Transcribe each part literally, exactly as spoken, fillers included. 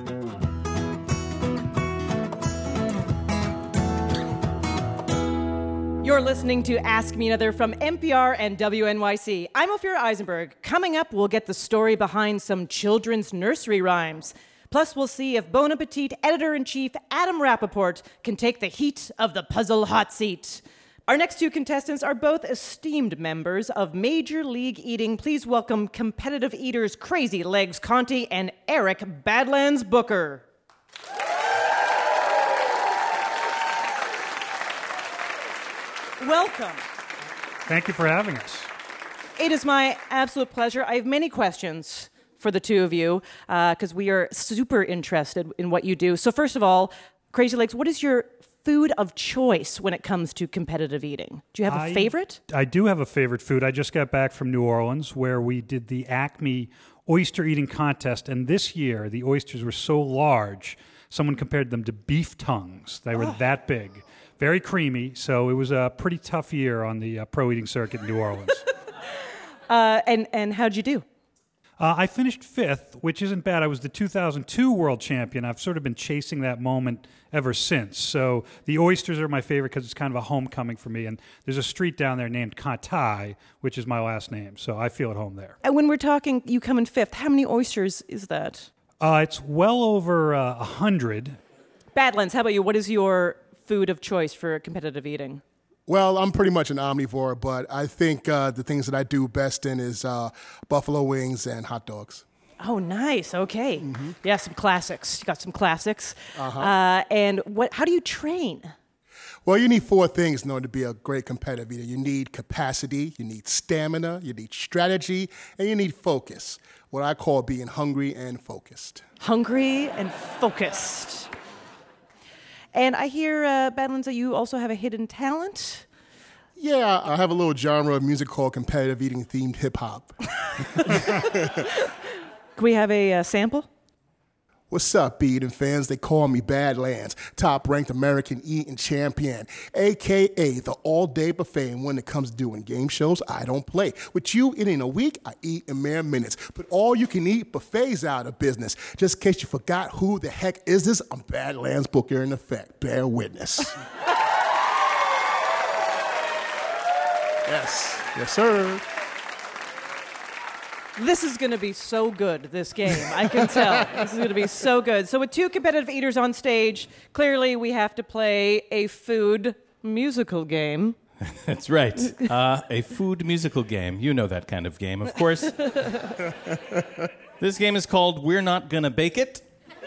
You're listening to Ask Me Another from N P R and W N Y C. I'm Ophira Eisenberg. Coming up, we'll get the story behind some children's nursery rhymes. Plus, we'll see if Bon Appetit editor-in-chief Adam Rappaport can take the heat of the puzzle hot seat. Our next two contestants are both esteemed members of Major League Eating. Please welcome competitive eaters Crazy Legs Conti and Eric Badlands Booker. Welcome. Thank you for having us. It is my absolute pleasure. I have many questions for the two of you because uh, we are super interested in what you do. So first of all, Crazy Legs, what is your food of choice when it comes to competitive eating? Do you have a I, favorite? I do have a favorite food. I just got back from New Orleans where we did the Acme oyster eating contest. And this year, the oysters were so large, someone compared them to beef tongues. They were oh. that big. Very creamy, so it was a pretty tough year on the uh, pro eating circuit in New Orleans. uh, and, and how'd you do? Uh, I finished fifth, which isn't bad. I was the two thousand two world champion. I've sort of been chasing that moment ever since. So the oysters are my favorite because it's kind of a homecoming for me. And there's a street down there named Conti, which is my last name. So I feel at home there. And when we're talking you come in fifth, how many oysters is that? Uh, it's well over uh, one hundred. Badlands, how about you? What is your food of choice for competitive eating? Well, I'm pretty much an omnivore, but I think uh, the things that I do best in is uh, buffalo wings and hot dogs. Oh, nice. Okay. Mm-hmm. Yeah, some classics. You got some classics. Uh-huh. Uh, and what? How do you train? Well, you need four things in order to be a great competitive eater. You need capacity, you need stamina, you need strategy, and you need focus. What I call being hungry and focused. Hungry and focused. And I hear, uh, Badlands, that you also have a hidden talent? Yeah, I have a little genre of music called competitive eating themed hip hop. Can we have a uh, sample? What's up, Beatin' fans? They call me Badlands, top-ranked American eating champion, a k a the all-day buffet. And when it comes to doing game shows, I don't play. With you, it ain't a week, I eat in mere minutes. But all-you-can-eat buffets out of business. Just in case you forgot who the heck is this, I'm Badlands Booker in effect. Bear witness. Yes. Yes, sir. This is going to be so good, this game. I can tell. This is going to be so good. So with two competitive eaters on stage, clearly we have to play a food musical game. That's right. Uh, a food musical game. You know that kind of game, of course. This game is called We're Not Gonna Bake It.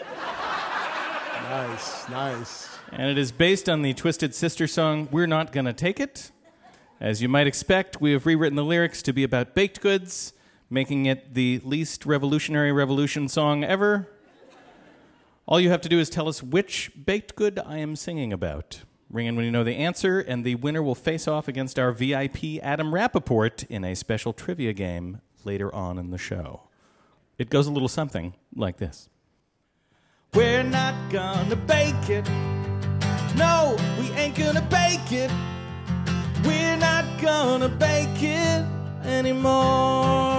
Nice, nice. And it is based on the Twisted Sister song, We're Not Gonna Take It. As you might expect, we have rewritten the lyrics to be about baked goods, making it the least revolutionary revolution song ever. All you have to do is tell us which baked good I am singing about. Ring in when you know the answer, and the winner will face off against our V I P Adam Rappaport in a special trivia game later on in the show. It goes a little something like this. We're not gonna bake it. No, we ain't gonna bake it. We're not gonna bake it anymore.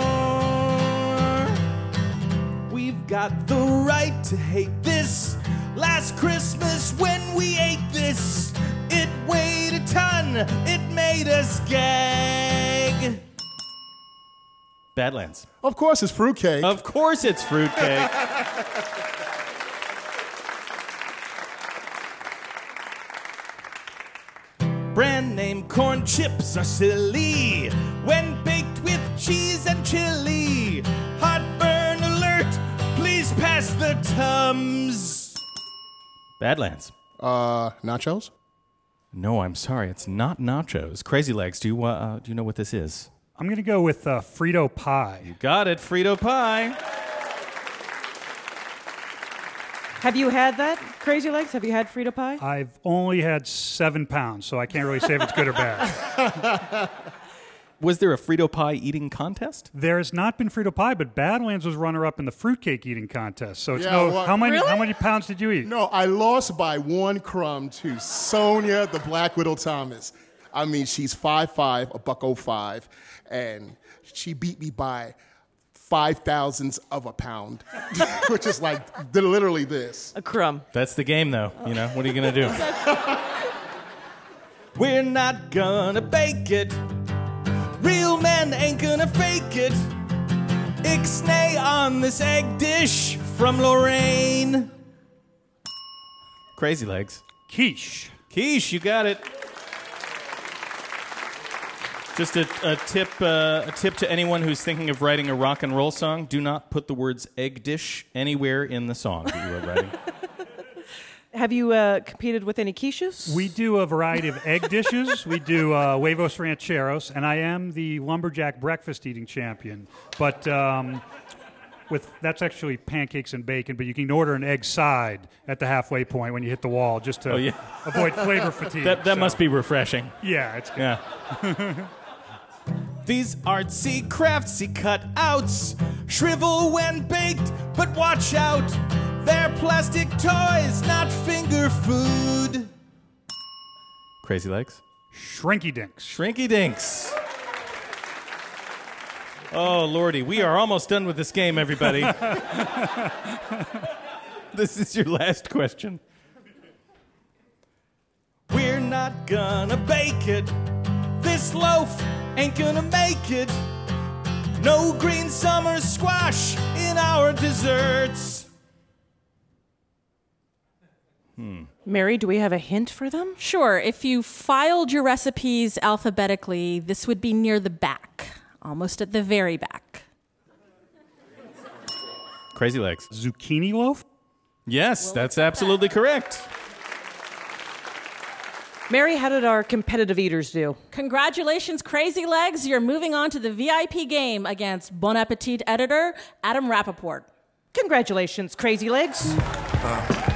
We've got the right to hate this. Last Christmas when we ate this, it weighed a ton, it made us gag. Badlands. Of course it's fruitcake. Of course it's fruitcake. Brand name corn chips are silly when baked with cheese and chili. Heartburn alert, please pass the Tums. Badlands. Uh, nachos? No, I'm sorry, it's not nachos. Crazy Legs, do you uh, uh, do you know what this is? I'm going to go with uh, Frito pie. You got it, Frito pie. Have you had that, Crazy Legs? Have you had Frito pie? I've only had seven pounds, so I can't really say if it's good or bad. Was there a Frito pie eating contest? There has not been Frito pie, but Badlands was runner-up in the fruitcake eating contest. So it's Yeah, no. well, how many? really? How many pounds did you eat? No, I lost by one crumb to Sonia, the Black Widow Thomas. I mean, she's five five, a buck oh five, and she beat me by five thousandths of a pound, which is like literally this. A crumb. That's the game, though. You know, what are you going to do? We're not gonna bake it. Real men ain't gonna fake it. Ixnay on this egg dish from Lorraine. Crazy Legs. Quiche. Quiche, you got it. Just a, a tip uh, a tip to anyone who's thinking of writing a rock and roll song. Do not put the words egg dish anywhere in the song that you are writing. Have you uh, competed with any quiches? We do a variety of egg dishes. We do uh, huevos rancheros, and I am the lumberjack breakfast eating champion. But um, with that's actually pancakes and bacon, but you can order an egg side at the halfway point when you hit the wall just to Oh, yeah. avoid flavor fatigue. That, that So, must be refreshing. Yeah, it's good. Yeah. These artsy, craftsy cutouts shrivel when baked, but watch out. They're plastic toys, not finger food. Crazy Legs. Shrinky dinks. Shrinky Dinks. Oh, Lordy. We are almost done with this game, everybody. This is your last question. We're not gonna bake it. This loaf ain't gonna make it. No green summer squash in our desserts. Hmm. Mary, do we have a hint for them? Sure. If you filed your recipes alphabetically, this would be near the back, almost at the very back. Crazy Legs. Zucchini loaf? Yes, that's absolutely correct. Mary, how did our competitive eaters do? Congratulations, Crazy Legs. You're moving on to the V I P game against Bon Appetit editor Adam Rappaport. Congratulations, Crazy Legs. Uh.